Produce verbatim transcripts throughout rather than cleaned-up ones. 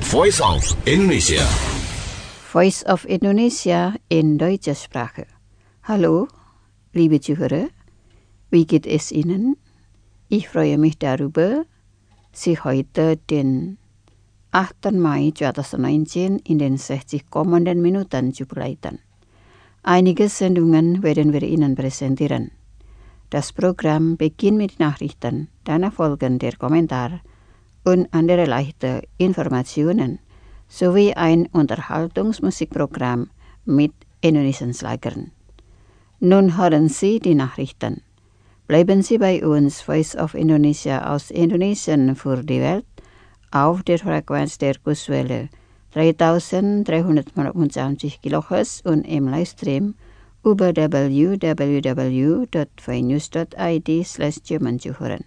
Voice of Indonesia. Voice of Indonesia in deutscher Sprache. Hallo, liebe Zuhörer, wie geht es Ihnen? Ich freue mich darüber, Sie heute den achten Mai zweitausendneunzehn in den sechzig kommenden Minuten zu begleiten. Einige Sendungen werden wir Ihnen präsentieren. Das Programm beginnt mit Nachrichten, danach folgen der Kommentar und andere leichte Informationen sowie ein Unterhaltungsmusikprogramm mit indonesiischen Schlagern. Nun hören Sie die Nachrichten. Bleiben Sie bei uns, Voice of Indonesia aus Indonesien für die Welt, auf der Frequenz der Kurzwelle dreitausenddreihundertfünfundzwanzig Kilohertz und im Livestream über w w w dot voinews dot i d slash German zu hören.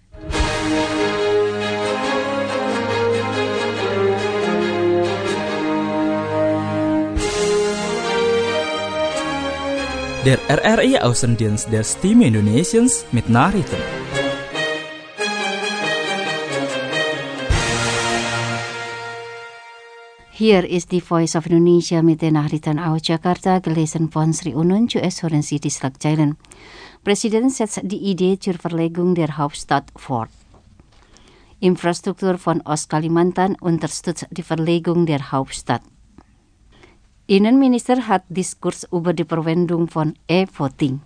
Der R R I Außendienst der Stimme Indonesiens mit Nachrichten. Hier ist die Voice of Indonesia mit den Nachrichten aus Jakarta, gelesen von Sri Unun, U S hören Sie die Schlagzeilen. Präsident setzt die Idee zur Verlegung der Hauptstadt fort. Infrastruktur von Ostkalimantan unterstützt die Verlegung der Hauptstadt. Innenminister hat Diskurs über die Verwendung von E-Voting.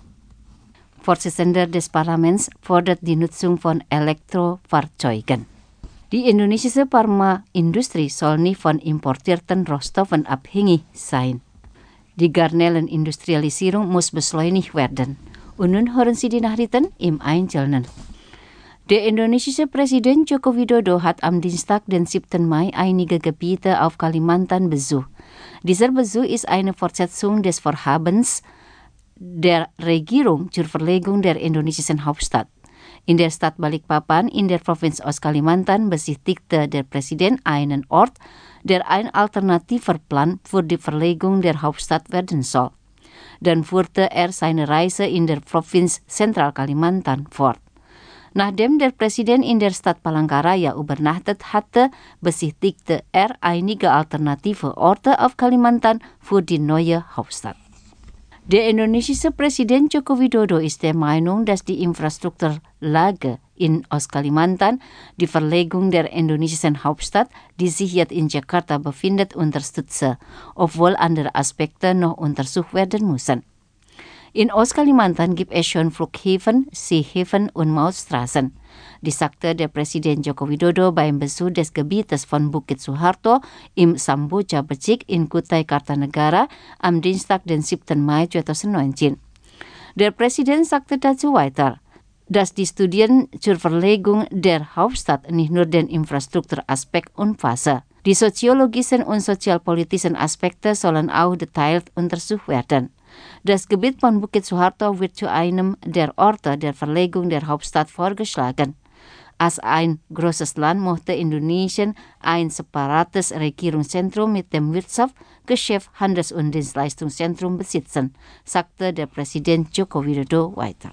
Vorsitzender des Parlaments fordert die Nutzung von Elektrofahrzeugen. Die indonesische Pharmaindustrie soll nicht von importierten Rohstoffen abhängig sein. Die Garnelenindustrialisierung muss beschleunigt werden. Und nun hören Sie die Nachrichten im Einzelnen. Der indonesische Präsident Joko Widodo hat am Dienstag, den siebten Mai, einige Gebiete auf Kalimantan besucht. Dieser Besuch ist eine Fortsetzung des Vorhabens der Regierung zur Verlegung der indonesischen Hauptstadt. In der Stadt Balikpapan in der Provinz Ostkalimantan besichtigte der Präsident einen Ort, der ein alternativer Plan für die Verlegung der Hauptstadt werden soll. Dann fuhrte er seine Reise in der Provinz Zentralkalimantan fort. Nachdem der Präsident in der Stadt Palangkaraya übernachtet hatte, besichtigte er einige alternative Orte auf Kalimantan für die neue Hauptstadt. Der indonesische Präsident Joko Widodo ist der Meinung, dass die Infrastrukturlage in Ostkalimantan die Verlegung der indonesischen Hauptstadt, die sich jetzt in Jakarta befindet, unterstütze, obwohl andere Aspekte noch untersucht werden müssen. In Ostkalimantan gibt es schon Flughäfen, Seehäfen und Mautstraßen. Dies sagte der Präsident Joko Widodo beim Besuch des Gebietes von Bukit Suharto im Samboja Becik in Kutai Kartanegara am Dienstag, den siebten Mai zweitausendneunzehn. Der Präsident sagte dazu weiter, dass die Studien zur Verlegung der Hauptstadt nicht nur den Infrastrukturaspekt umfassen. Die soziologischen und sozialpolitischen Aspekte sollen auch detailliert untersucht werden. Das Gebiet von Bukit Suharto wird zu einem der Orte der Verlegung der Hauptstadt vorgeschlagen. Als ein großes Land möchte Indonesien ein separates Regierungszentrum mit dem Wirtschaft-, Geschäft-, Handels- und Dienstleistungszentrum besitzen, sagte der Präsident Joko Widodo weiter.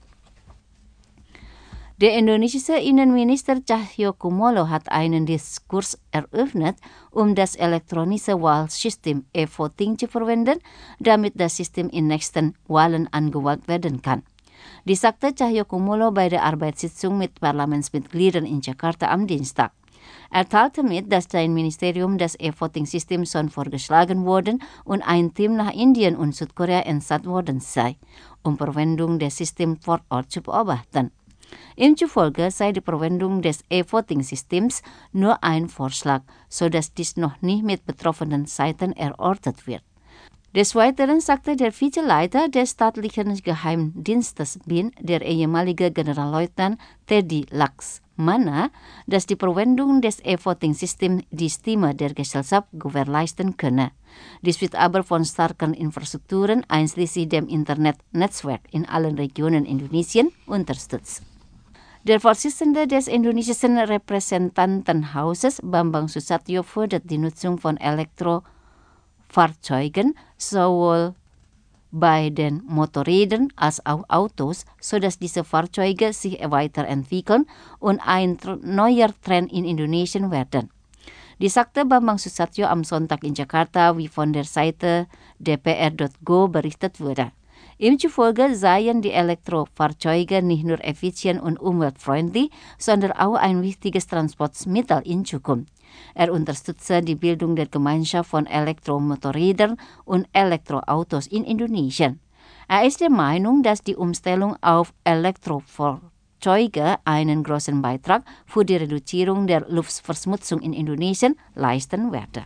Der indonesische Innenminister Cahyokumolo hat einen Diskurs eröffnet, um das elektronische Wahlsystem E-Voting zu verwenden, damit das System in nächsten Wahlen angewandt werden kann. Dies sagte Cahyokumolo bei der Arbeitssitzung mit Parlamentsmitgliedern in Jakarta am Dienstag. Er teilte mit, dass sein Ministerium das E-Voting-System schon vorgeschlagen worden und ein Team nach Indien und Südkorea entsandt worden sei, um Verwendung des Systems vor Ort zu beobachten. Ihm zufolge sei die Verwendung des E-Voting-Systems nur ein Vorschlag, sodass dies noch nicht mit betroffenen Seiten erörtert wird. Des Weiteren sagte der Vizeleiter des staatlichen Geheimdienstes B I N, der ehemalige Generalleutnant Teddy Laksmana, dass die Verwendung des E-Voting-Systems die Stimme der Gesellschaft gewährleisten könne. Dies wird aber von starken Infrastrukturen, einschließlich dem Internetnetzwerk in allen Regionen Indonesiens, unterstützt. Der Vorsitzende des indonesischen Repräsentantenhauses, Bambang Susatyo, fördert die Nutzung von Elektrofahrzeugen sowohl bei den Motorrädern als auch Autos, sodass diese Fahrzeuge sich weiterentwickeln und ein neuer Trend in Indonesien werden. Die sagte Bambang Susatyo am Sonntag in Jakarta, wie von der Seite d p r punkt go berichtet wurde. Ihm zufolge seien die Elektrofahrzeuge nicht nur effizient und umweltfreundlich, sondern auch ein wichtiges Transportmittel in Zukunft. Er unterstütze die Bildung der Gemeinschaft von Elektromotorrädern und Elektroautos in Indonesien. Er ist der Meinung, dass die Umstellung auf Elektrofahrzeuge einen großen Beitrag für die Reduzierung der Luftverschmutzung in Indonesien leisten werde.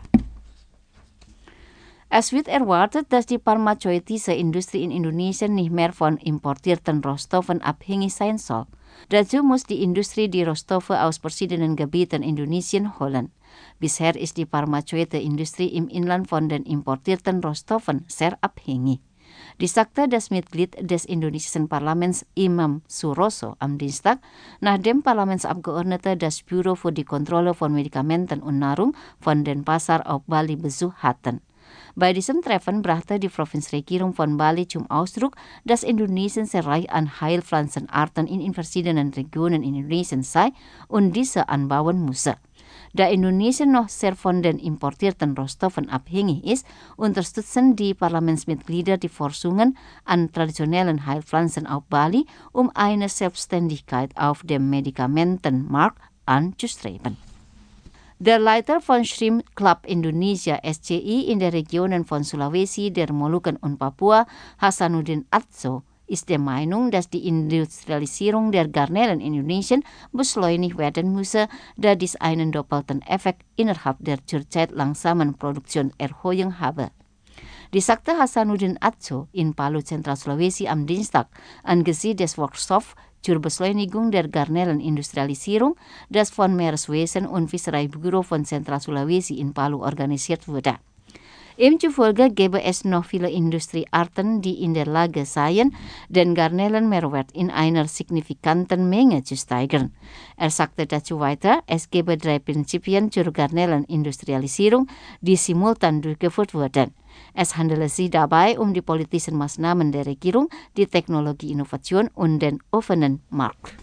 Es wird erwartet, dass die pharmazeutische Industrie in Indonesien nicht mehr von importierten Rohstoffen abhängig sein soll. Dazu muss die Industrie die Rohstoffe aus verschiedenen Gebieten Indonesien holen. Bisher ist die pharmazeutische Industrie im Inland von den importierten Rohstoffen sehr abhängig. Dies sagte das Mitglied des indonesischen Parlaments Imam Suroso am Dienstag, nachdem Parlamentsabgeordnete das Büro für die Kontrolle von Medikamenten und Nahrung von den Pasar auf Bali Besuch hatten. Bei diesem Treffen brachte die Provinzregierung von Bali zum Ausdruck, dass Indonesien sehr reich an Heilpflanzenarten in verschiedenen Regionen Indonesien sei und diese anbauen müsse. Da Indonesien noch sehr von den importierten Rohstoffen abhängig ist, unterstützen die Parlamentsmitglieder die Forschungen an traditionellen Heilpflanzen auf Bali, um eine Selbstständigkeit auf dem Medikamentenmarkt anzustreben. Der Leiter von Shrimp Club Indonesia S C I in der Regionen von Sulawesi, der Molukken und Papua, Hasanuddin Atso, ist der Meinung, dass die Industrialisierung der Garnelen in Indonesien beschleunigt werden müsse, da dies einen doppelten Effekt innerhalb der zurzeit langsamen Produktionserhöhung habe. Dies sagte Hasanuddin Atso in Palu, Zentral Sulawesi am Dienstag angesichts des Workshops zur Beschleunigung der Garnelenindustrialisierung, das von Meereswesen und Fischereibüro von Zentral Sulawesi in Palu organisiert wurde. Ihm zufolge gäbe es noch viele Industriearten, die in der Lage seien, den Garnelenmehrwert in einer signifikanten Menge zu steigern. Er sagte dazu weiter, es gäbe drei Prinzipien zur Garnelenindustrialisierung, die simultan durchgeführt wurden. Es handele sich dabei um die politischen Maßnahmen der Regierung, die Technologieinnovation und den offenen Markt.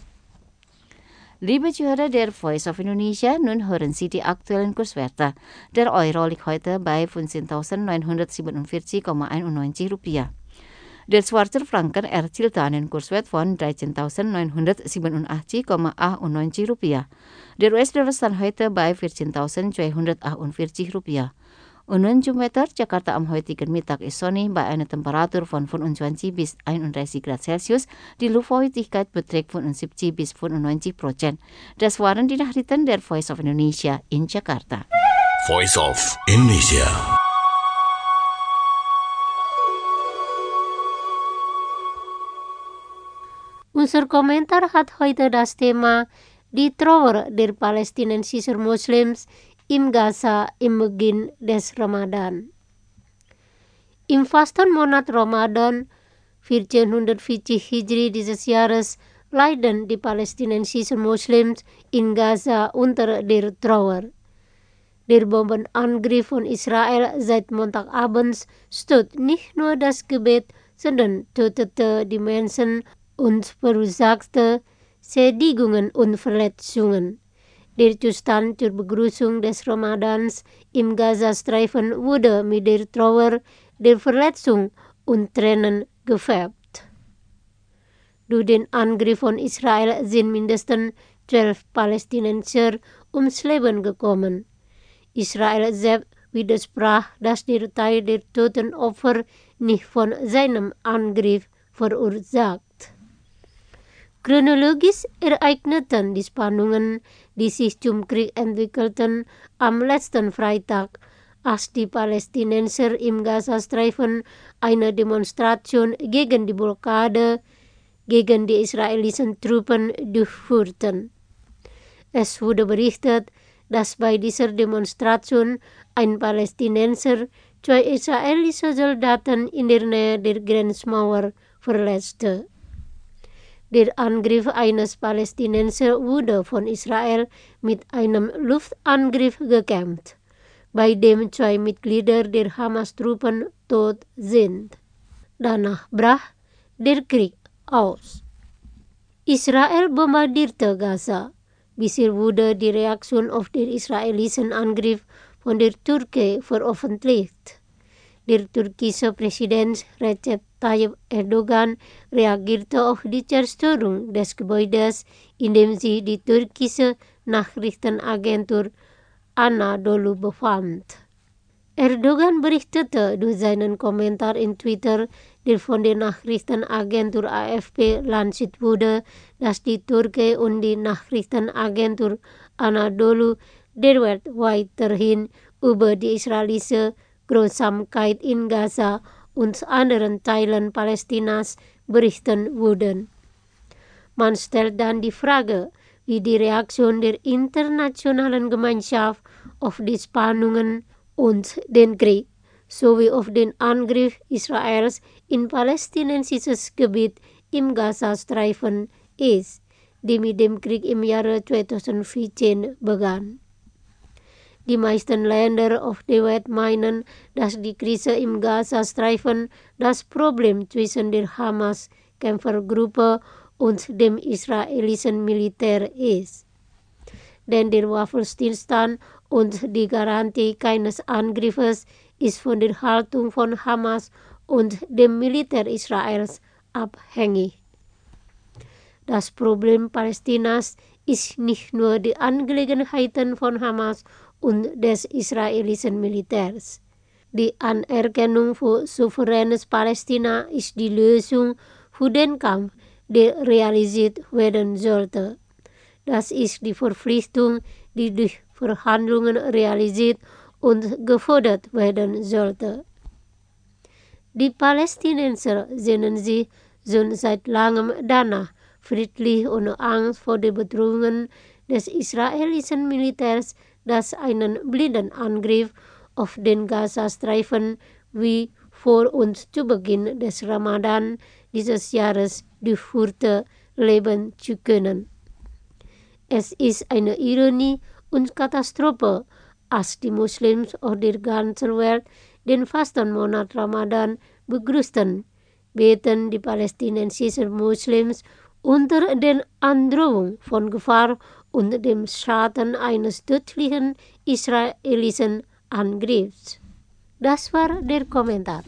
Liebe Zuhörer der Voice of Indonesia, nun hören Sie die aktuellen Kurswerte. Der Euro liegt heute bei fünfzehntausendneunhundertsiebenundvierzig Komma einundneunzig Rupiah. Der Schweizer Franken erzielte einen Kurswert von dreizehntausendneunhundertsiebenundachtzig Komma achtundneunzig Rupiah. Der U S-Dollar stand heute bei vierzehntausendzweihundertachtundvierzig Rupiah. Und nun zum Wetter. Jakarta am heutigen Mittag ist sonnig bei einer Temperatur von fünfundzwanzig bis einunddreißig Grad Celsius. Die Luftfeuchtigkeit beträgt fünfundsiebzig bis fünfundneunzig Prozent. Das waren die Nachrichten der Voice of Indonesia in Jakarta. Voice of Indonesia. Unser Kommentar hat heute das Thema die Trauer der palästinensischen Muslims im Gaza im Beginn des Ramadan. Im Fastenmonat Ramadan vierzehnhundertvierzig Hijri dieses Jahres leiden die palästinensischen Muslims in Gaza unter der Trauer. Der Bombenangriff von Israel seit Montagabends stört nicht nur das Gebet, sondern tötete die Menschen und verursachte Schädigungen und Verletzungen. Der Zustand zur Begrüßung des Ramadans im Gazastreifen wurde mit der Trauer, der Verletzung und Tränen gefärbt. Durch den Angriff von Israel sind mindestens zwölf Palästinenser ums Leben gekommen. Israel selbst widersprach, dass der Teil der toten Opfer nicht von seinem Angriff verursacht. Chronologisch ereigneten die Spannungen, die sich zum Krieg entwickelten, am letzten Freitag, als die Palästinenser im Gazastreifen eine Demonstration gegen die Blockade gegen die israelischen Truppen durchführten. Es wurde berichtet, dass bei dieser Demonstration ein Palästinenser zwei israelische Soldaten in der Nähe der Grenzmauer verletzte. Der Angriff eines Palästinensers wurde von Israel mit einem Luftangriff gekämpft, bei dem zwei Mitglieder der Hamas-Truppen tot sind. Danach brach der Krieg aus. Israel bombardierte Gaza. Bisher wurde die Reaktion auf den israelischen Angriff von der Türkei veröffentlicht. Der türkische Präsident Recep Tayyip Erdogan reagierte auf die Zerstörung des Gebäudes, indem sie die türkische Nachrichtenagentur Anadolu befand. Erdogan berichtete durch seinen Kommentar in Twitter, der von der Nachrichtenagentur A F P lanciert wurde, dass die Türkei und die Nachrichtenagentur Anadolu derweil weiterhin über die israelische Grausamkeit in Gaza und anderen Teilen Palästinas berichten würden. Man stellt dann die Frage, wie die Reaktion der internationalen Gemeinschaft auf die Spannungen und den Krieg sowie auf den Angriff Israels in palästinensisches Gebiet im Gazastreifen ist, die mit dem Krieg im Jahre zweitausendvierzehn begann. Die meisten Länder auf der Welt meinen, dass die Krise im Gazastreifen das Problem zwischen der Hamas-Kämpfergruppe und dem israelischen Militär ist. Denn der Waffenstillstand und die Garantie keines Angriffes ist von der Haltung von Hamas und dem Militär Israels abhängig. Das Problem Palästinas ist nicht nur die Angelegenheiten von Hamas und des israelischen Militärs. Die Anerkennung für souveränes Palästina ist die Lösung für den Kampf, der realisiert werden sollte. Das ist die Verpflichtung, die durch Verhandlungen realisiert und gefordert werden sollte. Die Palästinenser sehnen sich schon seit langem danach, friedlich ohne Angst vor den Bedrohungen des israelischen Militärs, das einen blinden Angriff auf den Gazastreifen wie vor und zu Beginn des Ramadan dieses Jahres durchführte, leben zu können. Es ist eine Ironie und Katastrophe, als die Muslims auf der ganzen Welt den Fastenmonat Ramadan begrüßten, beten die palästinensischen Muslims unter den Androhung von Gefahr und dem Schaden eines tödlichen israelischen Angriffs. Das war der Kommentar.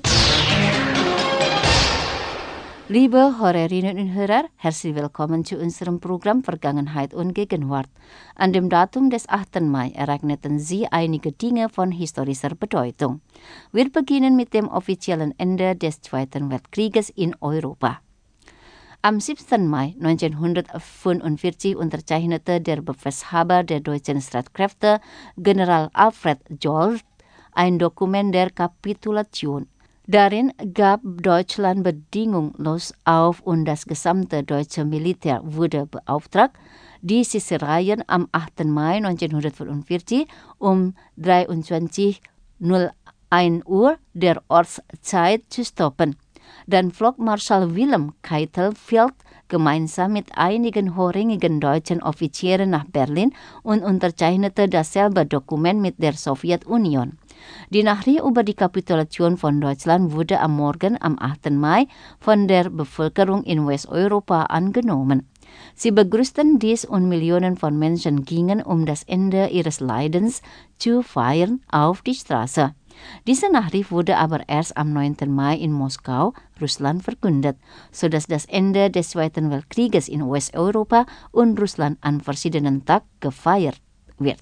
Liebe Hörerinnen und Hörer, herzlich willkommen zu unserem Programm Vergangenheit und Gegenwart. An dem Datum des achten Mai ereigneten sie einige Dinge von historischer Bedeutung. Wir beginnen mit dem offiziellen Ende des Zweiten Weltkrieges in Europa. Am siebten Mai neunzehnhundertfünfundvierzig unterzeichnete der Befehlshaber der deutschen Streitkräfte, General Alfred Jolt, ein Dokument der Kapitulation. Darin gab Deutschland bedingungslos auf und das gesamte deutsche Militär wurde beauftragt, die Schießereien am achten Mai neunzehnhundertfünfundvierzig um dreiundzwanzig Uhr ein Uhr der Ortszeit zu stoppen. Dann flog Marschall Wilhelm Keitel gemeinsam mit einigen hochrangigen deutschen Offizieren nach Berlin und unterzeichnete dasselbe Dokument mit der Sowjetunion. Die Nachricht über die Kapitulation von Deutschland wurde am Morgen am achten Mai von der Bevölkerung in Westeuropa angenommen. Sie begrüßten dies und Millionen von Menschen gingen, um das Ende ihres Leidens zu feiern, auf die Straße. Diese Nachricht wurde aber erst am neunten Mai in Moskau, Russland, verkündet, sodass das Ende des Zweiten Weltkrieges in Westeuropa und Russland an verschiedenen Tagen gefeiert wird.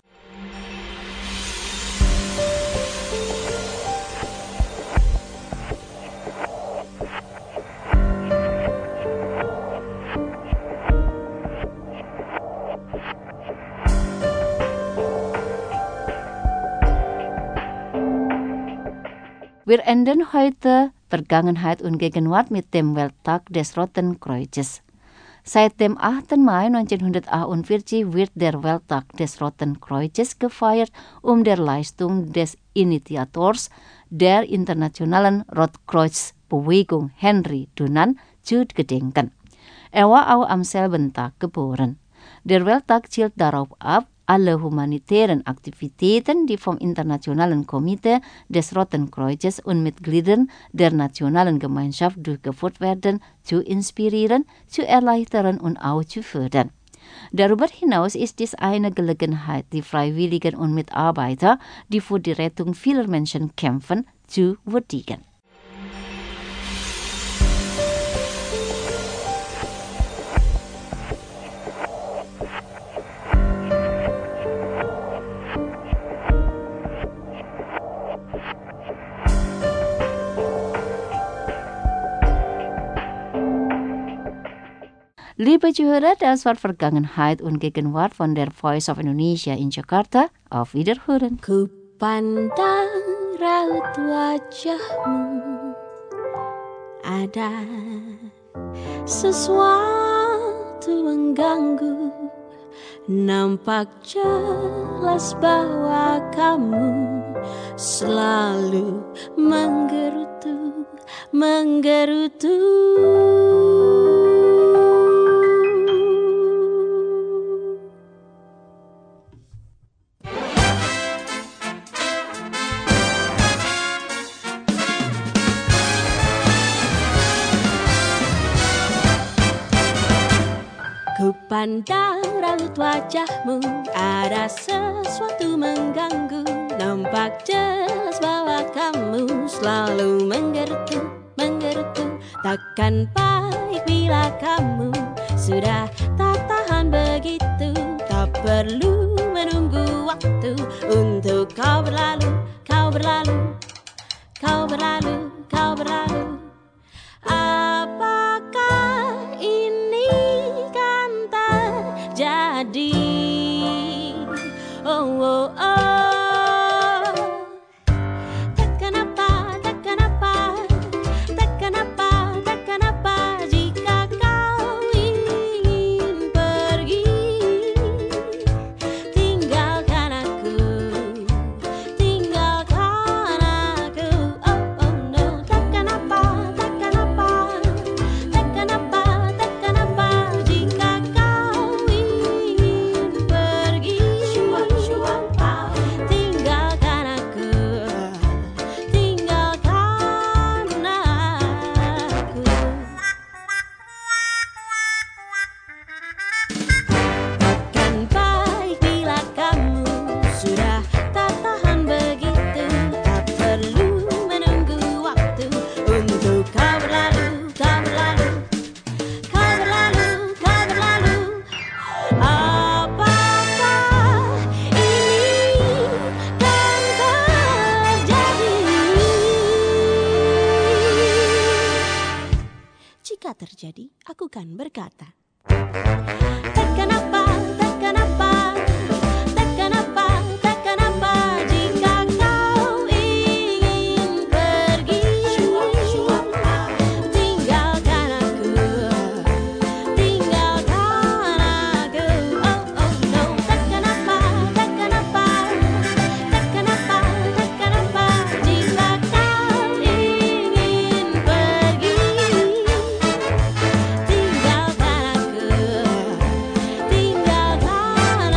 Wir enden heute Vergangenheit und Gegenwart mit dem Welttag des Roten Kreuzes. Seit dem achten Mai neunzehnhundertachtundvierzig wird der Welttag des Roten Kreuzes gefeiert, um der Leistung des Initiators der internationalen Rotkreuzbewegung Henry Dunant zu gedenken. Er war auch am selben Tag geboren. Der Welttag zielt darauf ab, alle humanitären Aktivitäten, die vom Internationalen Komitee des Roten Kreuzes und Mitgliedern der nationalen Gemeinschaft durchgeführt werden, zu inspirieren, zu erleichtern und auch zu fördern. Darüber hinaus ist dies eine Gelegenheit, die Freiwilligen und Mitarbeiter, die für die Rettung vieler Menschen kämpfen, zu würdigen. Liebe Zuhörer, das war Vergangenheit und Gegenwart von der Voice of Indonesia in Jakarta. Auf Wiederhören. Ku pandang raut wajahmu, ada sesuatu mengganggu. Nampak jelas bahwa kamu selalu menggerutu, menggerutu. Ku pandang raut wajahmu, ada sesuatu mengganggu. Nampak jelas bahwa kamu selalu menggerutu, menggerutu. Takkan baik bila kamu sudah tak tahan begitu. Tak perlu menunggu waktu untuk kau berlalu, kau berlalu, kau berlalu, kau berlalu. Apakah ini kan terjadi? Oh, oh, oh. Tak kenapa, tak kenapa, tak kenapa, tak kenapa jika kau ingin pergi, tinggalkan aku, tinggalkan aku. Oh, oh no. Tak kenapa, tak kenapa, tak kenapa, tak kenapa jika kau ingin pergi, tinggalkan aku, tinggalkan aku. Takkan baik bila kamu sudah tak tahan begitu. Tak perlu menunggu waktu untuk kau berlalu, kau berlalu, kau berlalu, kau berlalu. Apakah ini kan terjadi? Jika terjadi, aku kan berkata, tak kenapa, tak kenapa, tak kenapa, tak kenapa jika kau ingin pergi, tinggalkan aku, tinggalkan aku. Oh, oh no. Tak kenapa, tak kenapa, tak kenapa, tak kenapa jika kau ingin pergi, tinggalkan aku, tinggalkan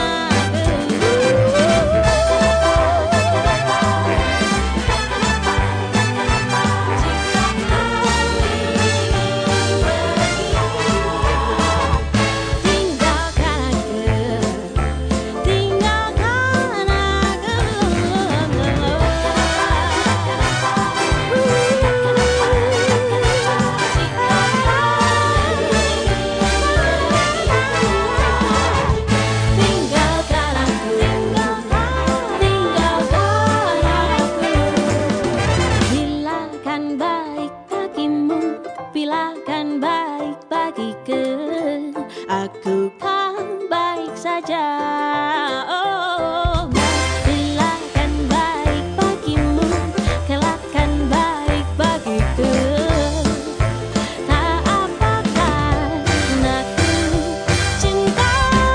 Bila kan baik bagiku, aku kan baik saja. Oh, bila kan baik bagimu, kelak kan baik bagiku. Tak apakan aku cinta.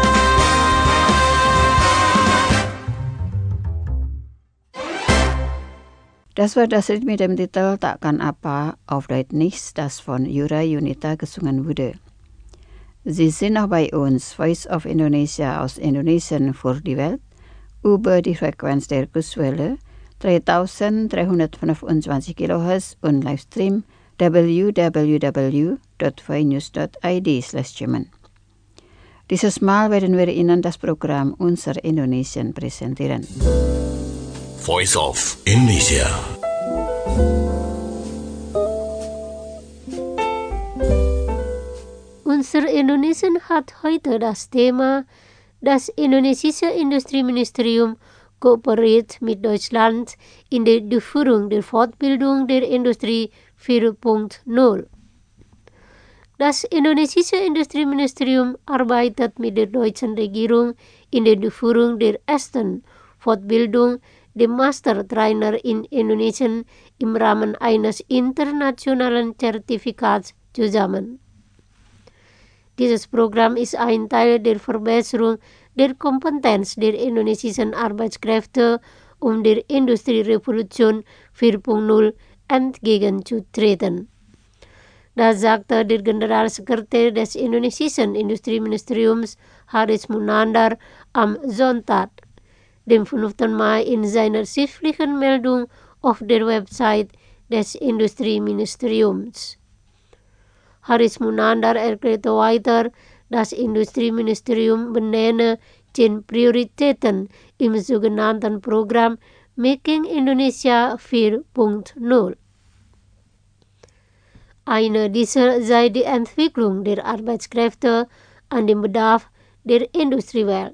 Das war das Lied mit dem Titel Takkan Apa, auf Deutsch Nichts, das von Jura Yunita gesungen wurde. Sie sind auch bei uns, Voice of Indonesia aus Indonesien für die Welt, über die Frequenz der Kurzwelle dreitausenddreihundertfünfundzwanzig Kilohertz und Livestream w w w dot voinews dot i d slash German. Dieses Mal werden wir Ihnen das Programm Unser Indonesien präsentieren. Voice of Indonesia. Unser Indonesien hat heute das Thema Das indonesische Industrieministerium kooperiert mit Deutschland in der Durchführung der Fortbildung der Industrie vier Punkt null. Das indonesische Industrieministerium arbeitet mit der deutschen Regierung in der Durchführung der ersten Fortbildung der Mastertrainer in Indonesien im Rahmen eines internationalen Zertifikats zusammen. Dieses Programm ist ein Teil der Verbesserung der Kompetenz der indonesischen Arbeitskräfte, um der Industrierevolution vier Punkt null entgegenzutreten. Das sagte der Generalsekretär des indonesischen Industrieministeriums Haris Munandar am Sonntag, dem fünften Mai, in seiner schriftlichen Meldung auf der Website des Industrieministeriums. Haris Munandar erklärte weiter, das Industrieministerium benenne zehn Prioritäten im sogenannten Programm Making Indonesia vier Punkt null. Eine dieser sei die Entwicklung der Arbeitskräfte an dem Bedarf der Industriewelt.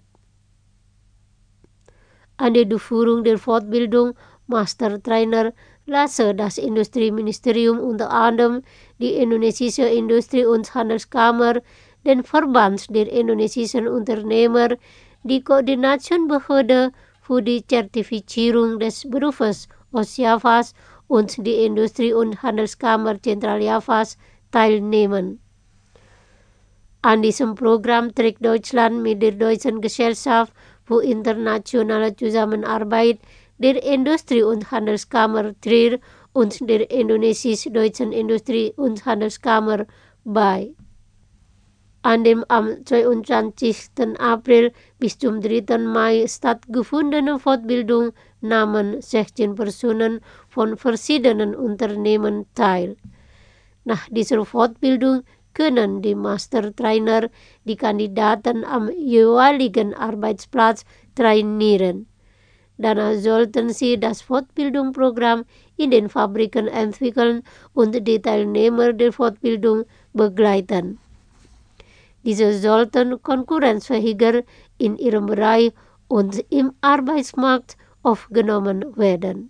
An der Durchführung der Fortbildung Mastertrainer lasse das Industrieministerium unter anderem die indonesische Industrie- und Handelskammer, den Verband der indonesischen Unternehmer, die Koordinationsbehörde für die Zertifizierung des Berufes Ostjavas und die Industrie- und Handelskammer Zentraljavas teilnehmen. An diesem Programm trägt Deutschland mit der Deutschen Gesellschaft für internationale Zusammenarbeit, der Industrie- und Handelskammer Trier und der indonesisch-deutschen Industrie- und Handelskammer bei. An dem am zweiundzwanzigsten April bis zum dritten Mai stattgefundenen Fortbildung nahmen sechzehn Personen von verschiedenen Unternehmen teil. Nach dieser Fortbildung können die Mastertrainer die Kandidaten am jeweiligen Arbeitsplatz trainieren. Danach sollten sie das Fortbildungsprogramm in den Fabriken entwickeln und die Teilnehmer der Fortbildung begleiten. Diese sollten konkurrenzfähiger in ihrem Bereich und im Arbeitsmarkt aufgenommen werden.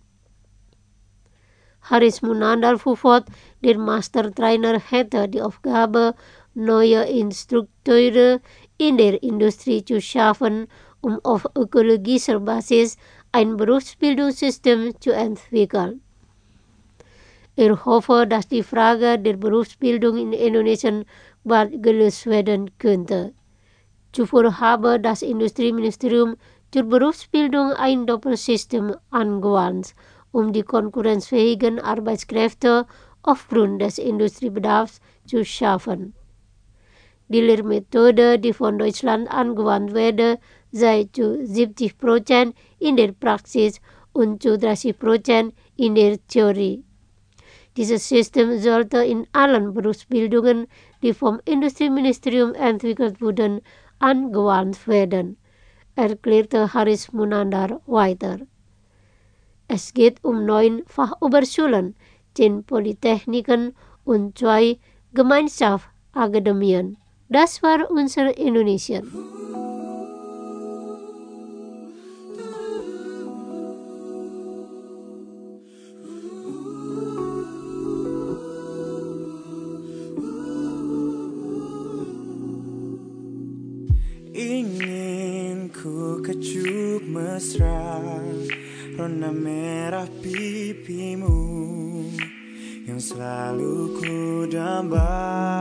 Haris Munandar fuhr fort, der Mastertrainer hätte die Aufgabe, neue Instrukteure in der Industrie zu schaffen, um auf ökologischer Basis ein Berufsbildungssystem zu entwickeln. Er hoffe, dass die Frage der Berufsbildung in Indonesien bald gelöst werden könnte. Zuvor habe das Industrieministerium zur Berufsbildung ein Doppelsystem angewandt, um die konkurrenzfähigen Arbeitskräfte aufgrund des Industriebedarfs zu schaffen. Die Lehrmethode, die von Deutschland angewandt werde, sei zu siebzig Prozent in der Praxis und zu dreißig Prozent in der Theorie. Dieses System sollte in allen Berufsbildungen, die vom Industrieministerium entwickelt wurden, angewandt werden, erklärte Haris Munandar weiter. Es geht um neun Fachoberschulen, zehn Polytechniken und zwei Gemeinschaftsakademien. Das war unser Indonesien. Ingin ku kecup mesra rona merah pipimu yang selalu ku damba.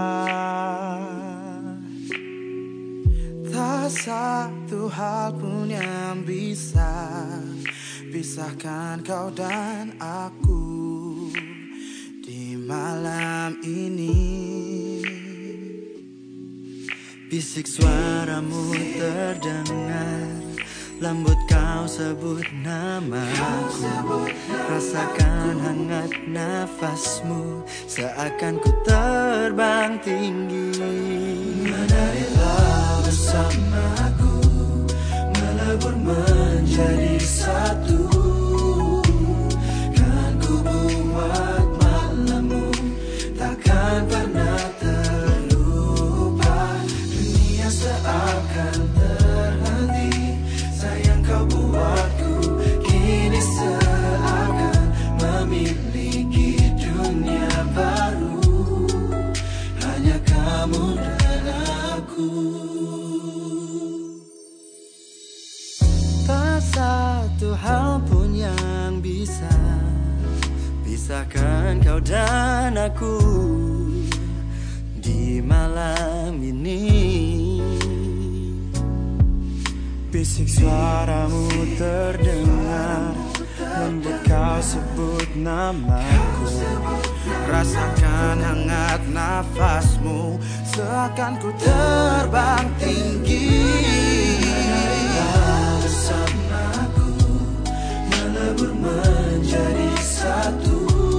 Tak satu hal pun yang bisa pisahkan kau dan aku di malam ini. Bisik suaramu terdengar, lembut kau sebut namaku. Rasakan hangat nafasmu, seakan ku terbang tinggi. Menarilah bersamaku, melebur menjadi satu. Kan ku buat malammu takkan pernah terlupa. Dunia seakan terhenti, sayang kau buatku kini seakan memiliki dunia baru. Hanya kamu dan aku. Tak satu hal pun yang bisa pisahkan kau dan aku di malam ini. Bisik suaramu terdengar, lembut kau sebut namaku. Rasakan hangat nafasmu, seakan ku terbang tinggi. Bersamaku, melebur menjadi satu.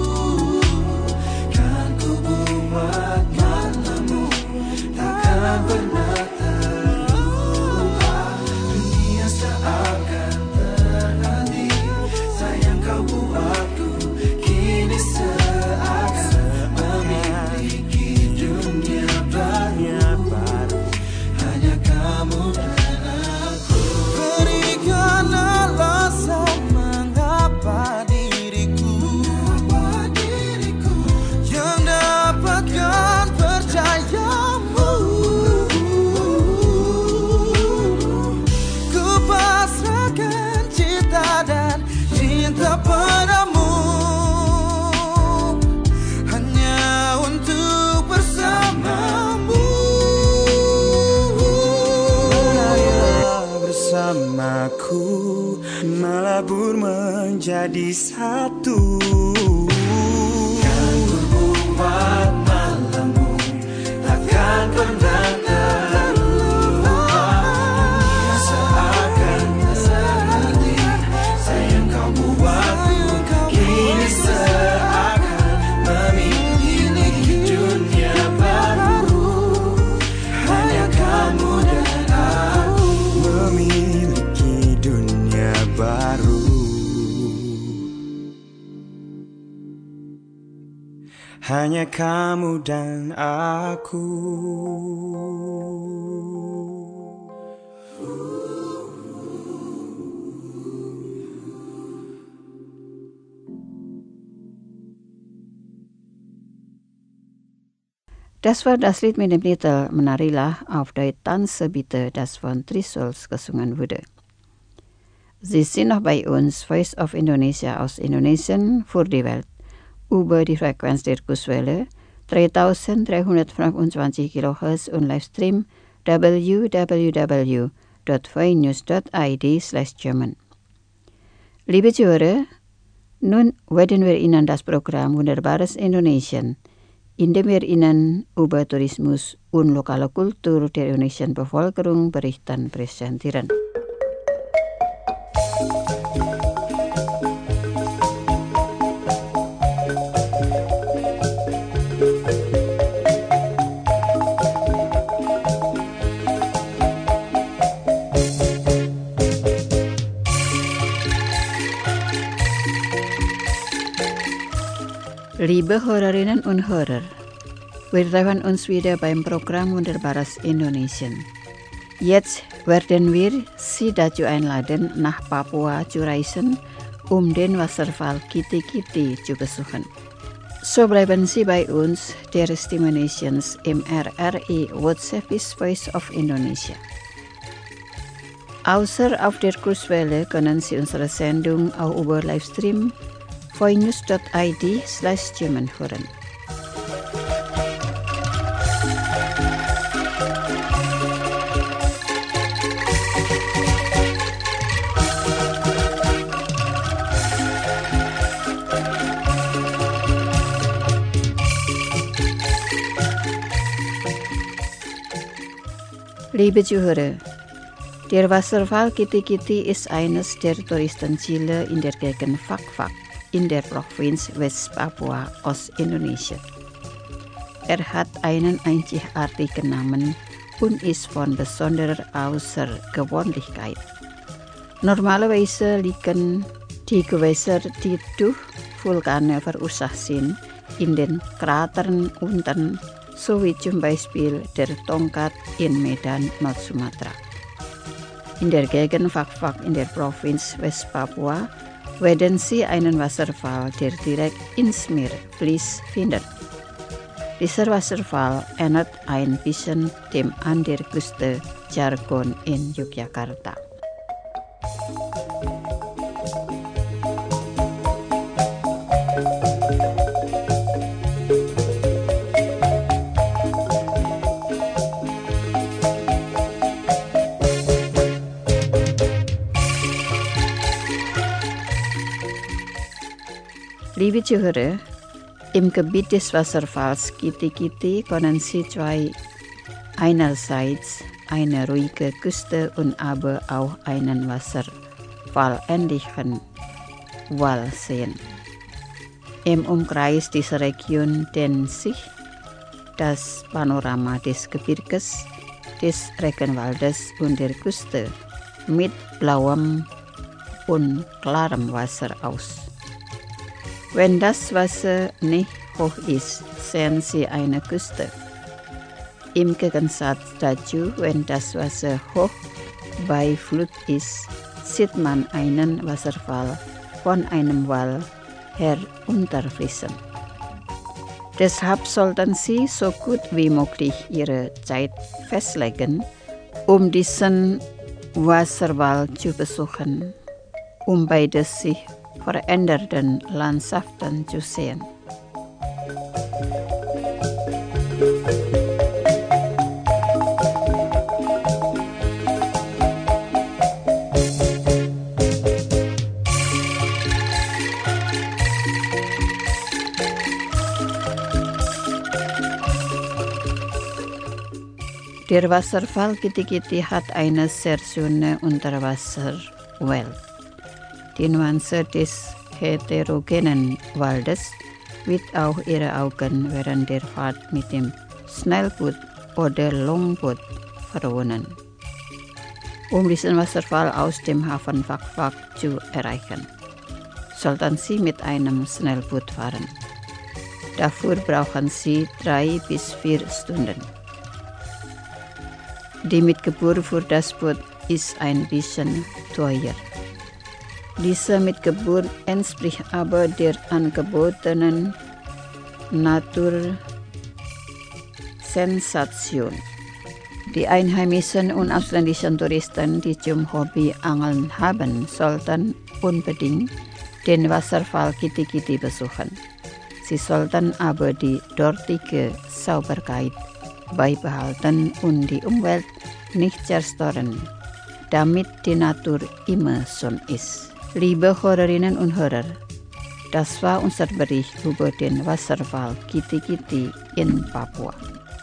Kan ku buat malammu takkan pernah terlupa. Dunia seakan terhenti, sayang kau buatku kini seakan memiliki dunia baru. Hanya kamu dan aku. Berikan alasan mengapa diriku yang dapatkan percayamu. Ku pasrahkan cinta dan cinta padamu, hanya untuk bersamamu. Marilah bersamaku, melebur menjadi satu. Kan ku buat malammu takkan pernah terlupa. Dunia seakan terhenti, sayang kau buatku kini seakan memiliki dunia baru. Hanya kamu dan aku memiliki dunia baru. Hanya kamu dan aku. Das war das Lied mit dem Titel Menarilah auf der Tanze bitte, das von Trisols gesungen wurde. Sie sind noch bei uns, Voice of Indonesia aus Indonesien für die Welt, über die Frequenz der Kurswelle dreitausenddreihundertfünfundzwanzig Kilohertz und Livestream w w w dot voinews dot i d slash German. Liebe Zuhörer, nun werden wir Ihnen das Programm Wunderbares Indonesien, in dem wir Ihnen über Tourismus und lokale Kultur der indonesischen Bevölkerung berichten, präsentieren. Liebe Hörerinnen und Hörer, wir treffen uns wieder beim Programm Wunderbares Indonesien. Jetzt werden wir Sie dazu einladen, nach Papua zu reisen, um den Wasserfall Kiti Kiti zu besuchen. So bleiben Sie bei uns, der Stimme Nations im R R I World Service Voice of Indonesia. Außer auf der Kurswelle können Sie unsere Sendung auch über Livestream voinews dot i d slash German hören. Liebe Zuhörer, der Wasserfall Kiti Kiti ist eines der Touristenziele in der Gegend Fak Fak in der Provinz West-Papua, Ostindonesien. Er hat einen einzigartigen Namen und ist von besonderer außer Gewöhnlichkeit. Normalerweise liegen die Gewässer, die durch Vulkane verursacht sind, in den Kratern unten, so wie zum Beispiel der Tongkat in Medan, Nord-Sumatra. In der Gegend Fak-Fak in der Provinz West-Papua werden Sie einen Wasserfall, der direkt ins Meer fließt, finden. Dieser Wasserfall erinnert ein bisschen dem an der Küste Cilegon in Yogyakarta. Liebe Zuhörer, im Gebiet des Wasserfalls Kiti-Kiti können Sie zwei einerseits eine ruhige Küste und aber auch einen wasserfallähnlichen Wall sehen. Im Umkreis dieser Region dehnt sich das Panorama des Gebirges, des Regenwaldes und der Küste mit blauem und klarem Wasser aus. Wenn das Wasser nicht hoch ist, sehen Sie eine Küste. Im Gegensatz dazu, wenn das Wasser hoch bei Flut ist, sieht man einen Wasserfall von einem Wall herunterfließen. Deshalb sollten Sie so gut wie möglich Ihre Zeit festlegen, um diesen Wasserfall zu besuchen, um beide sich veränderten Landschaften zu sehen. Der Wasserfall Kiti-Kiti hat eine sehr schöne Unterwasserwelt. Die Nuance des heterogenen Waldes wird auch Ihre Augen während der Fahrt mit dem Schnellboot oder Longboot verwohnen. Um diesen Wasserfall aus dem Hafen Fak-Fak zu erreichen, sollten Sie mit einem Schnellboot fahren. Dafür brauchen Sie drei bis vier Stunden. Die Mitgebühr für das Boot ist ein bisschen teuer. Diese Mitgebühr entspricht aber der angebotenen Natursensation. Die einheimischen und ausländischen Touristen, die zum Hobby Angeln haben, sollten unbedingt den Wasserfall Kiti-Kiti besuchen. Sie sollten aber die dortige Sauberkeit beibehalten und die Umwelt nicht zerstören, damit die Natur immer schön ist. Liebe Hörerinnen und Hörer, das war unser Bericht über den Wasserfall Kiti-Kiti in Papua.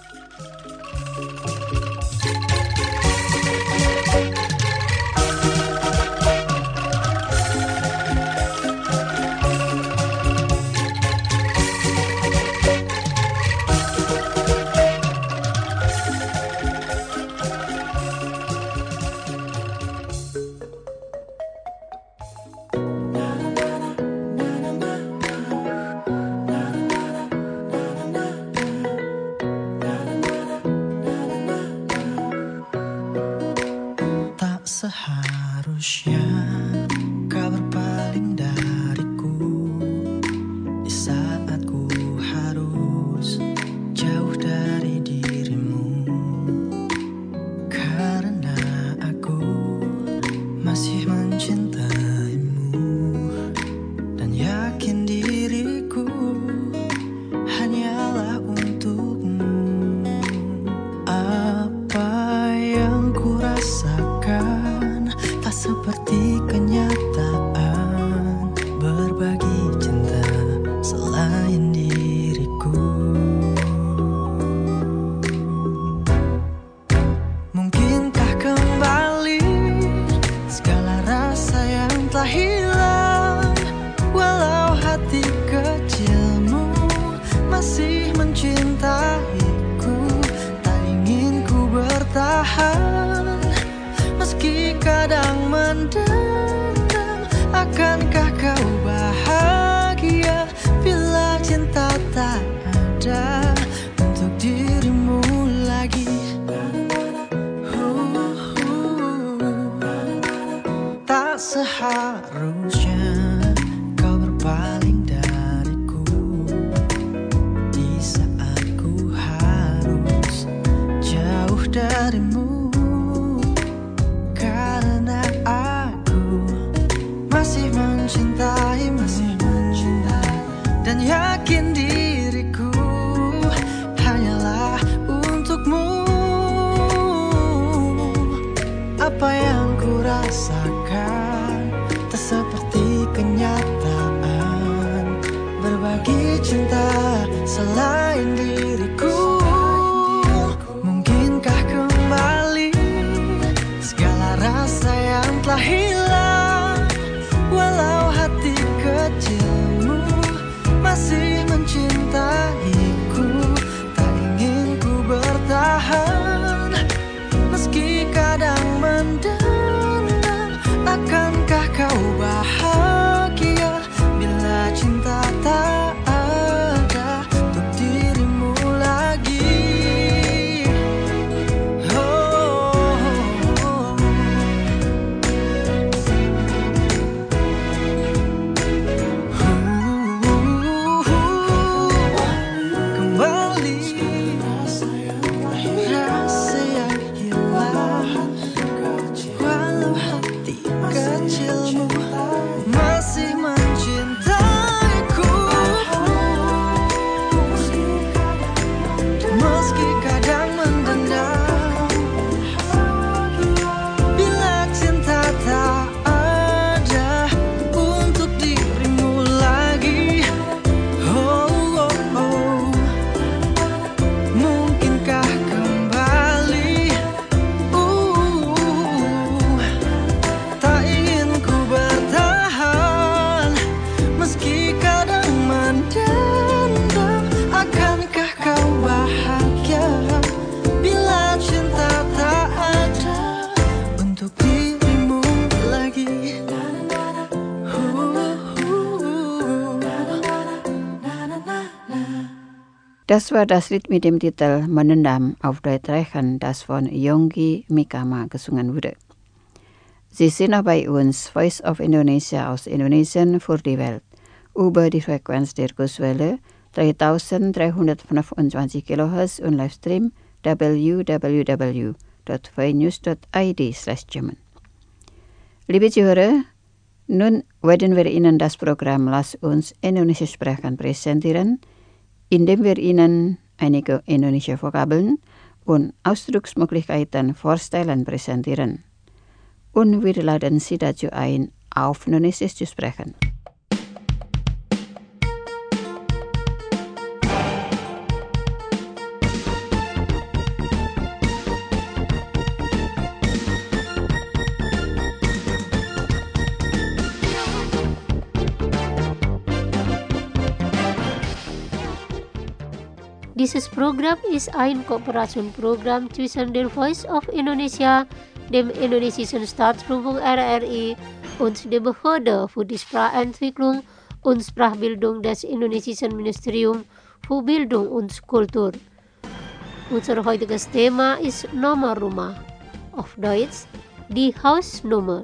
Seharusnya kau berpaling dariku di saat ku harus jauh dari dirimu, karena aku masih mencintaimu dan yakin diriku hanyalah untukmu. Apa yang ku rasakan tak seperti kenyataan, berbagi cinta selain diriku. Mungkinkah kembali segala rasa yang telah hilang, walau hati kecilmu masih mencintaiku. Tak ingin ku bertahan kadang mendendam. Akankah kau bahagia bila cinta tak ada untuk dirimu lagi? Tak seharusnya kau berpaling dariku di saat ku harus jauh darimu, karena aku masih mencintai, masih mencintai dan yakin diriku hanyalah untukmu. Apa yang ku rasakan tak seperti kenyataan. Berbagi cinta selain diriku, mungkinkah kembali segala rasa yang telah hilang? Walau hati kecilmu masih mencintaiku, tak ingin ku bertahan meski kadang mendendam. Akankah kau bahagia bila cinta tak ada untuk dirimu lagi? Oh, kembali rasa yang hilang. Walau hati kecilmu masih mencintaiku, meski kadang mendendam. Bila cinta tak ada untuk dirimu lagi. Oh, oh, oh. Mungkinkah kembali? Uh, tak ingin ku bertahan meski kadang mendendam. Akankah kau bahagia bila cinta tak ada untuk dirimu lagi? Das war das Lied mit dem Titel Menendam auf Deutsch, das von Yonggi Mikama gesungen wurde. Sie sind noch bei uns, Voice of Indonesia aus Indonesien für die Welt, über die Frequenz der Kurswelle dreitausenddreihundertfünfundzwanzig Kilohertz und Livestream w w w dot v news dot i d slash German. Liebe Zuhörer, nun werden wir Ihnen das Programm Lass uns Indonesia sprechen präsentieren, indem wir Ihnen einige indonesische Vokabeln und Ausdrucksmöglichkeiten vorstellen präsentieren. Und wir laden Sie dazu ein, auf Indonesisch zu sprechen. Dieses Programm ist ein Kooperationsprogramm zwischen der Voice of Indonesia, dem indonesischen Staatsrundfunk R R I und der Behörde für die Sprachentwicklung und Sprachbildung des indonesischen Ministerium für Bildung und Kultur. Unser heutiges Thema ist Nomor Rumah, auf Deutsch die Hausnummer.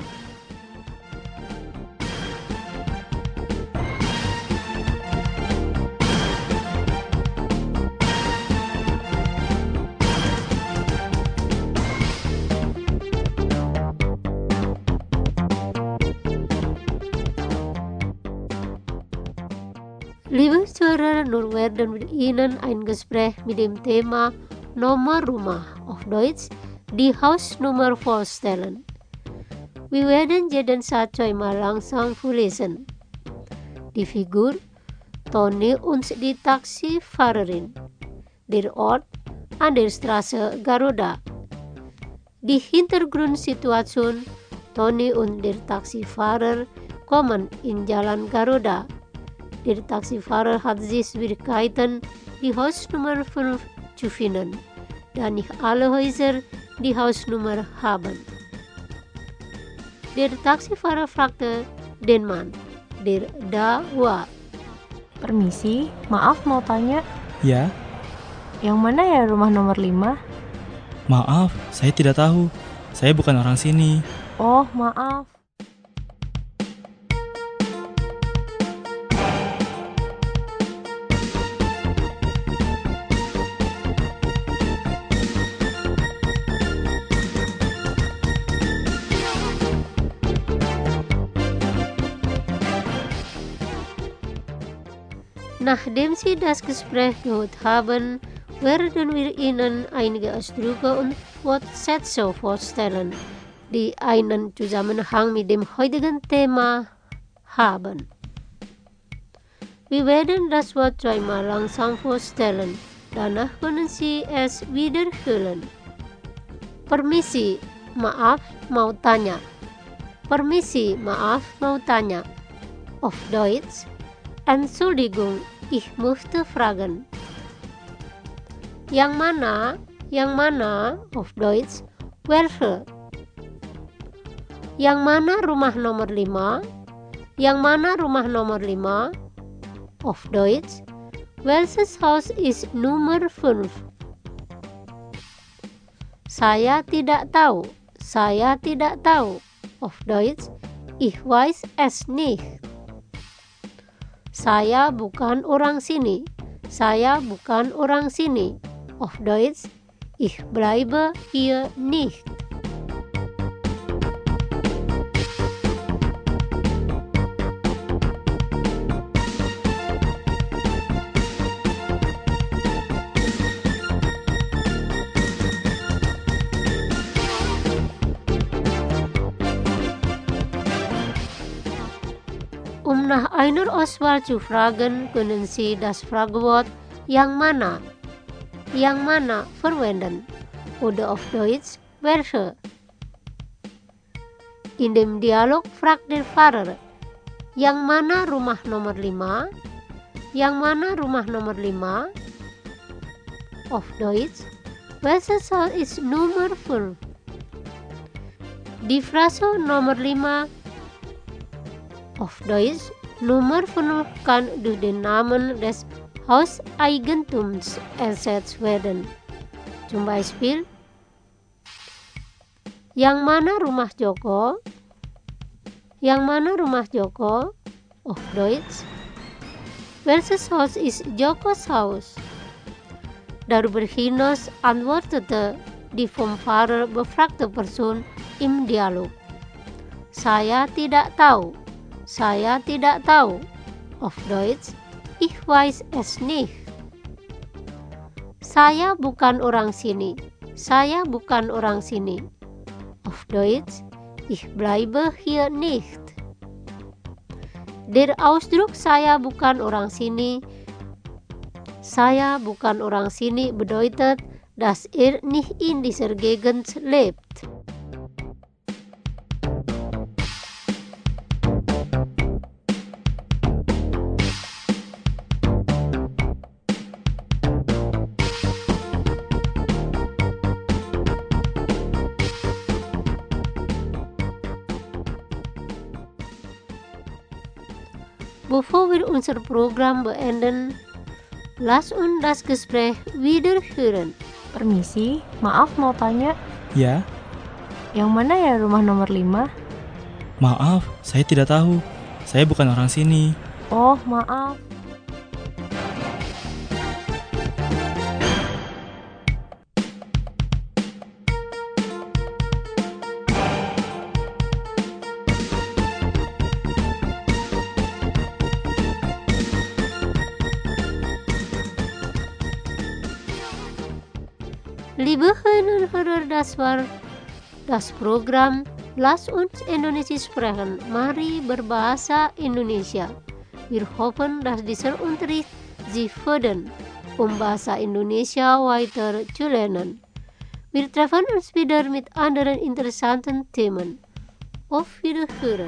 Liebe Zuhörer, nun werden wir Ihnen ein Gespräch mit dem Thema Nomor Rumah, auf Deutsch die Hausnummer vorstellen. Wir werden jeden Satz einmal langsam vorlesen. Die Figur Tony und die Taxifahrerin. Der Ort an der Straße Garuda. Die Hintergrundsituation: Tony und der Taxifahrer kommen in Jalan Garuda. Der Taxifahrer hat sich Schwierigkeiten, die Hausnummer fünf zu finden, da nicht alle Häuser die Hausnummer haben. Der taxifahrer fragte den Mann, der da war. Permisi, maaf mau tanya, Ya, yang mana ya rumah nomor lima? maaf, saya tidak tahu. Saya bukan orang sini. Oh, maaf. Nachdem sie das Gespräch gehört haben, werden wir Ihnen einige Ausdrücke und Wortsätze vorstellen, die einen Zusammenhang mit dem heutigen Thema haben. Wir werden das Wort zweimal langsam vorstellen, danach können Sie es wiederholen. Permisi, maaf, mau tanya. Permisi, maaf, mau tanya. Auf Deutsch, Entschuldigung, ich möchte fragen. Yang mana? Yang mana? Auf Deutsch, welche? Yang mana rumah nomor lima? Yang mana rumah nomor lima? Auf Deutsch, welches Haus ist Nummer fünf? Saya tidak tahu. Saya tidak tahu. Auf Deutsch, ich weiß es nicht. Saya bukan orang sini. Saya bukan orang sini. Auf Deutsch, ich bleibe hier nicht. Um nach einer Auswahl zu fragen, können Sie das Fragewort yang mana, yang mana verwenden oder auf Deutsch welche. In dem Dialog fragt der Fahrer, yang mana rumah nomor lima? Yang mana rumah nomor lima? Auf Deutsch, welches Haus ist Nummer fünf? Die Phrase nomor lima auf Deutsch Nummer fünf kann durch den Namen des Hauseigentums ersetzt werden. Zum Beispiel, yang mana rumah Joko? Yang mana rumah Joko? Auf Deutsch, welches Haus ist Jokos Haus? Darüber hinaus antwortete die vom Fahrer befragte Person im Dialog. Saya tidak tahu. Saya tidak tahu. Auf Deutsch, ich weiß es nicht. Saya bukan orang sini. Saya bukan orang sini. Auf Deutsch, ich bleibe hier nicht. Der Ausdruck saya bukan orang sini, saya bukan orang sini bedeutet, dass er nicht in dieser Gegend lebt. Bevor wir unser Programm beenden, lass uns das Gespräch wieder hören. Permisi, maaf mau tanya, Ya, yang mana ya rumah nomor lima? maaf, saya tidak tahu. Saya bukan orang sini. Oh, maaf. Liebe Hörerinnen und Hörer, das war das Programm Lass uns Indonesisch sprechen. Mari berbahasa Indonesia. Wir hoffen, dass dieser Unterricht Sie fördern, um Bahasa Indonesia weiter zu lernen. Wir treffen uns wieder mit anderen interessanten Themen. Auf Wiederhören.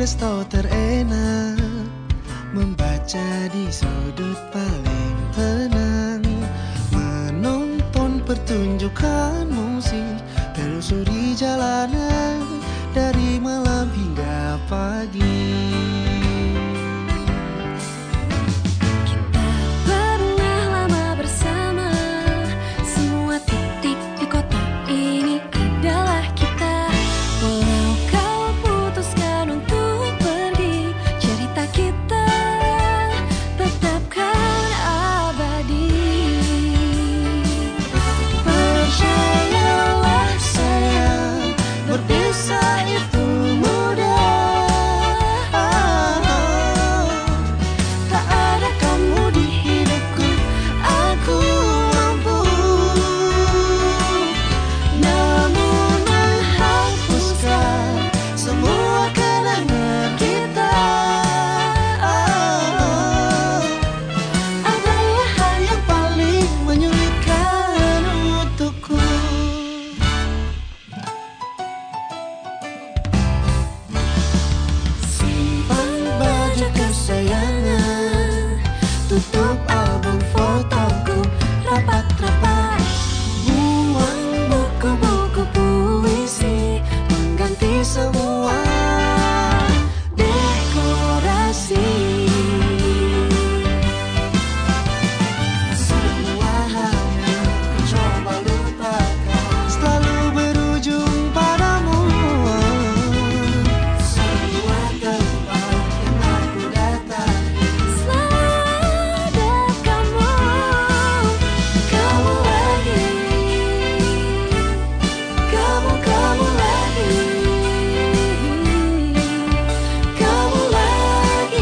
tau terenak membaca di sudut paling tenang, menonton pertunjukan musik, telusuri jalanan dari malam hingga pagi. Kita pernah lama bersama, semua titik di kota ini adalah kita. Walau kau putuskan untuk pergi, cerita kita tetapkan abadi. Percayalah sayang, berpisah itu mudah. Tak ada kamu di hidupku, aku mampu. Namun menghapuskan semua kenangan kita adalah hal yang paling menyulitkan untukku. Simpan baju kesayangan, tutup album fotoku rapat-rapat, buang buku-buku puisi, mengganti semua dekorasi. Semua hal yang ku coba lupakan selalu berujung padamu. Semua tempat yang aku datangi selalu ada kamu. Kamu lagi, kamu kamu lagi, kamu lagi.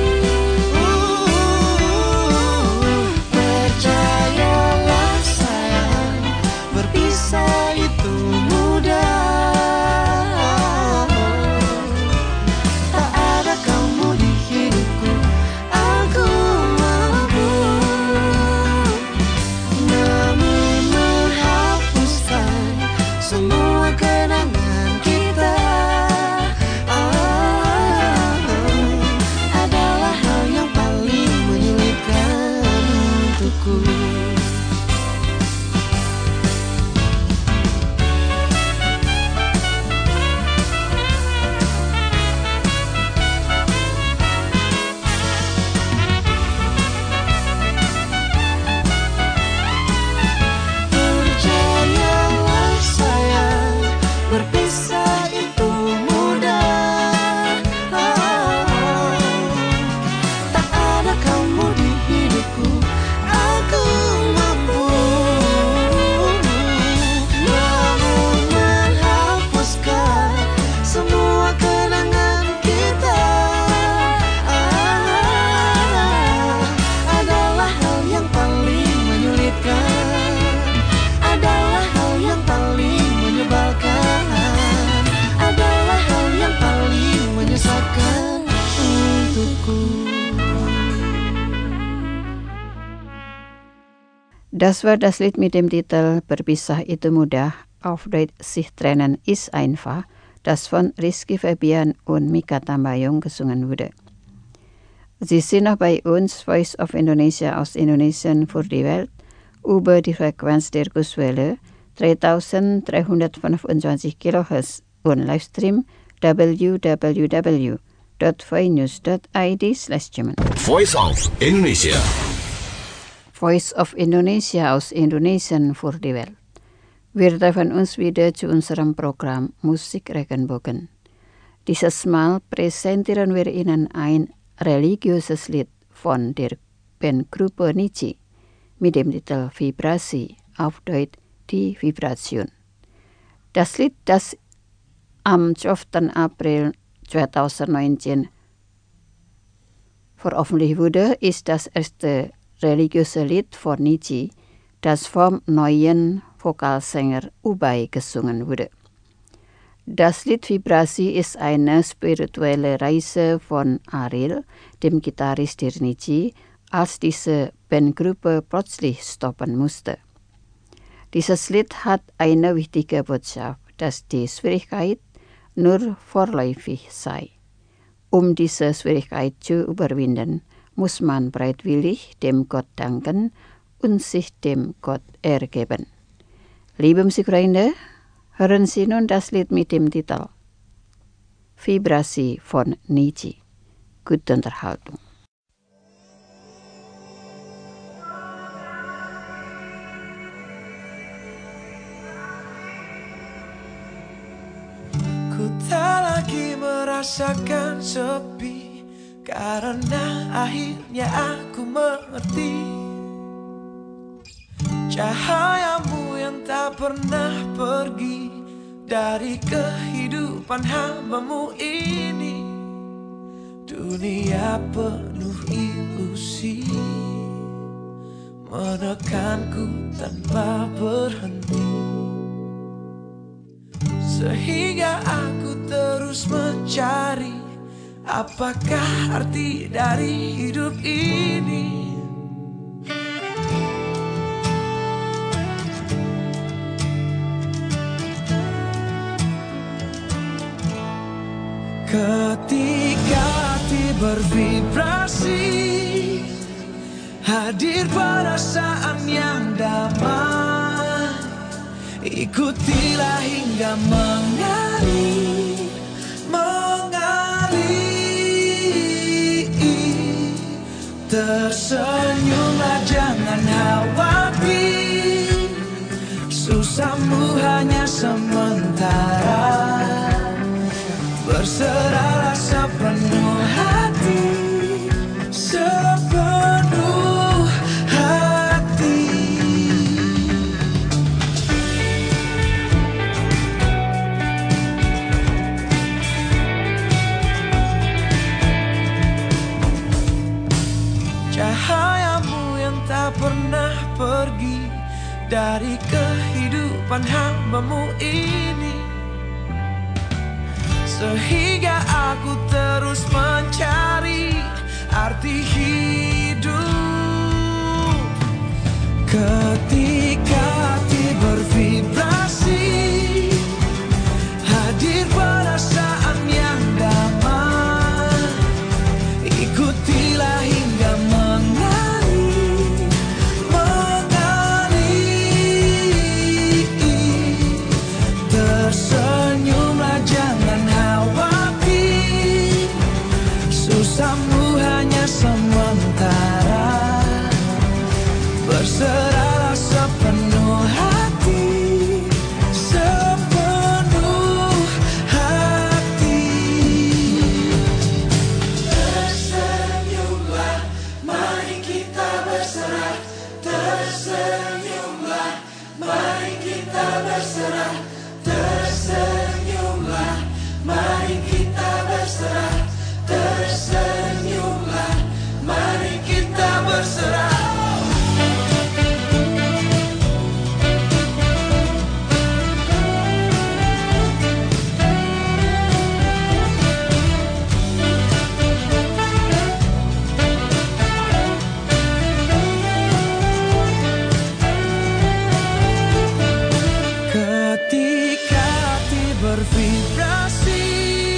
Percayalah sayang, berpisah itu mudah. Tak ada kamu di hidupku, aku mampu. Namun menghapuskan semua kenangan kita adalah hal yang paling menyulitkan untukku. Percayalah sayang, berpisah itu mudah. Tak ada kamu di hidupku, aku mampu. Namun menghapuskan semua kenangan kita adalah hal yang paling menyulitkan, adalah hal yang paling menyebalkan, adalah hal yang paling menyesatkan untukku. Das war das Lied mit dem Titel Berpisah itu mudah, auf Deutsch sich trennen ist einfach, das von Rizky Febian und Mika Tambayong gesungen wurde. Sie sind noch bei uns, Voice of Indonesia aus Indonesien für die Welt, über die Frequenz der Kurswelle dreitausenddreihundertfünfundzwanzig Kilohertz und Livestream w w w dot voinews dot i d slash German. Voice of Indonesia. Voice of Indonesia aus Indonesien für die Welt. Wir treffen uns wieder zu unserem Programm Musik Regenbogen. Dieses Mal präsentieren wir Ihnen ein religiöses Lied von der Bandgruppe Nietzsche mit dem Titel Vibrasi, auf Deutsch die Vibration. Das Lied, das am zwölften April zweitausendneunzehn veröffentlicht wurde, ist das erste religiöse Lied von Nietzsche, das vom neuen Vokalsänger Ubay gesungen wurde. Das Lied Vibrasi ist eine spirituelle Reise von Ariel, dem Gitarrist der Nietzsche, als diese Bandgruppe plötzlich stoppen musste. Dieses Lied hat eine wichtige Botschaft, dass die Schwierigkeit nur vorläufig sei. Um diese Schwierigkeit zu überwinden, muss man bereitwillig dem Gott danken und sich dem Gott ergeben. Liebe Musikfreunde, hören Sie nun das Lied mit dem Titel Vibrasi von Nietzsche. Gute Unterhaltung. Ku tak lagi merasakan sepi, karena akhirnya aku mengerti cahayamu yang tak pernah pergi dari kehidupan hambamu ini. Dunia penuh ilusi menekanku tanpa berhenti, sehingga aku terus mencari apakah arti dari hidup ini. Ketika hati bervibrasi, hadir perasaan yang damai, ikutilah hingga mengalir, mengalir. Tersenyumlah, jangan khawatir, susahmu hanya sementara. Berserahlah sepenuh hati, sepenuh hati. Cahayamu yang tak pernah pergi dari kehidupan hambamu ini, sehingga aku terus mencari arti hidup. Ketika hati bervibrasi, hadir perasaan yang damai, ikutilah hingga mengalir, mengalir. Tersenyumlah, jangan khawatir, susahmu hanya sementara. Berserahlah sepenuh hati, sepenuh hati. Tersenyumlah, mari kita berserah. Tersenyumlah, mari kita berserah. Tersenyumlah, mari kita berserah. Tersenyumlah, mari kita berserah. Ketika hati bervibrasi,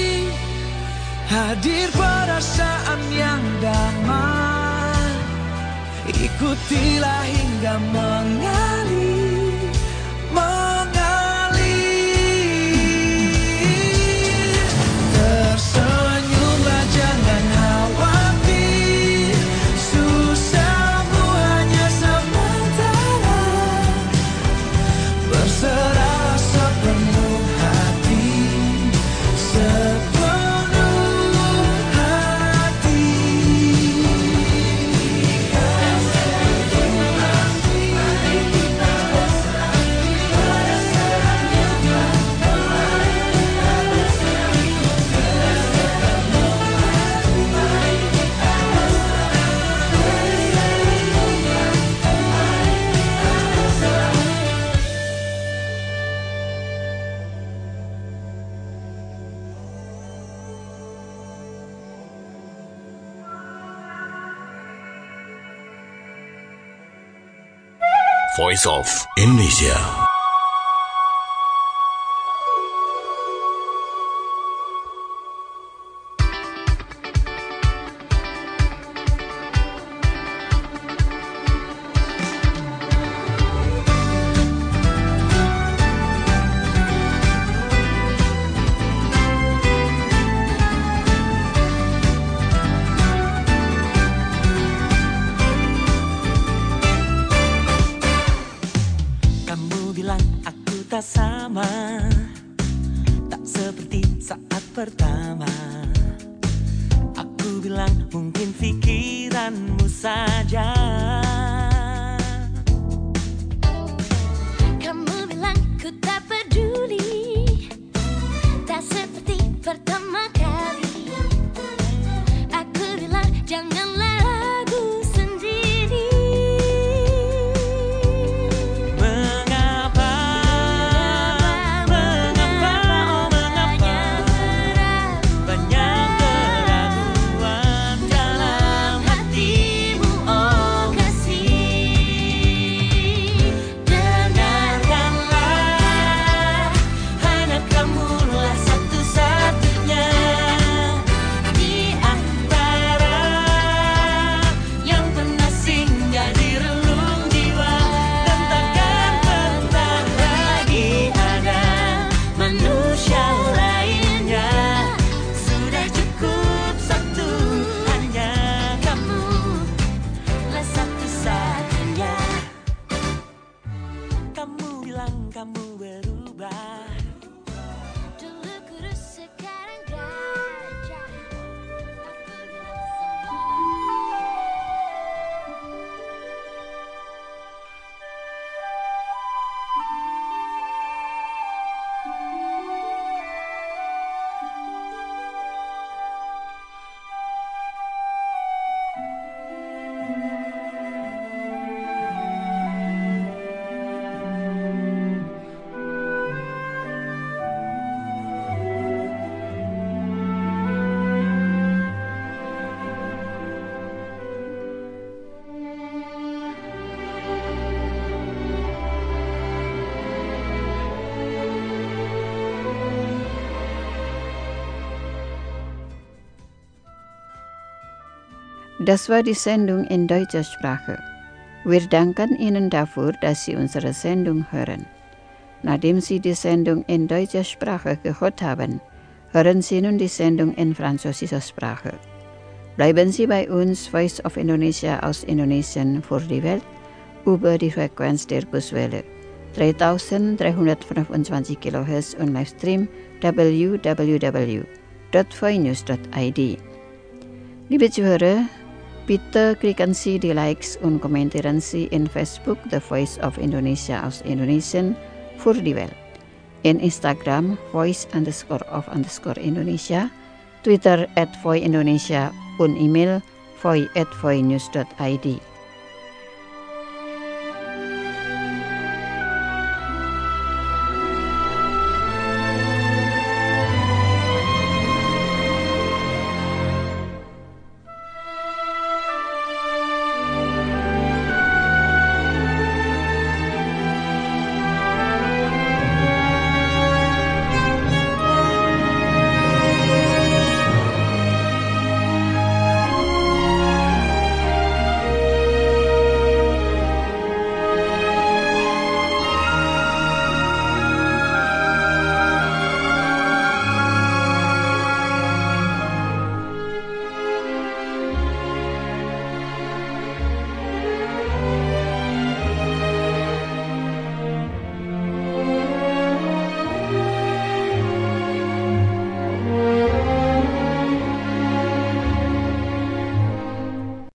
hadir perasaan yang damai, ikutilah hingga mengalir, mengalir. Tersenyumlah, jangan khawatir, susahmu hanya sementara. Berserah sepenuh hati, sepenuh hati. Voice of Indonesia. pertama, aku bilang mungkin pikiranmu saja. Kamu bilang ku tak peduli, tak seperti pertama kali. Aku bilang janganlah ragu sendiri. Mengapa, mengapa, oh mengapa banyak keraguan dalam hatimu, oh kasih. Dengarkanlah, hanya kamulah satu-satunya di antara yang pernah singgah di relung jiwa, dan takkan pernah lagi ada manusia lainnya. Sudah cukup satu, hanya kamu lah satu-satunya. Kamu bilang kamu berubah, Dulu kurus sekarang gajah. Aku bilang Das war die Sendung in deutscher Sprache. Wir danken Ihnen dafür, dass Sie unsere Sendung hören. Nachdem Sie die Sendung in deutscher Sprache gehört haben, hören Sie nun die Sendung in französischer Sprache. Bleiben Sie bei uns, Voice of Indonesia aus Indonesien für die Welt, über die Frequenz der Kurzwelle dreitausenddreihundertfünfundzwanzig Kilohertz und Livestream w w w punkt voinews punkt i d. Liebe Zuhörer, bitte klicken Sie die Likes und kommentieren Sie in Facebook The Voice of Indonesia aus Indonesien für die Welt, in Instagram Voice underscore of underscore Indonesia, Twitter at Voi Indonesia und E-Mail voi at voinews punkt i d.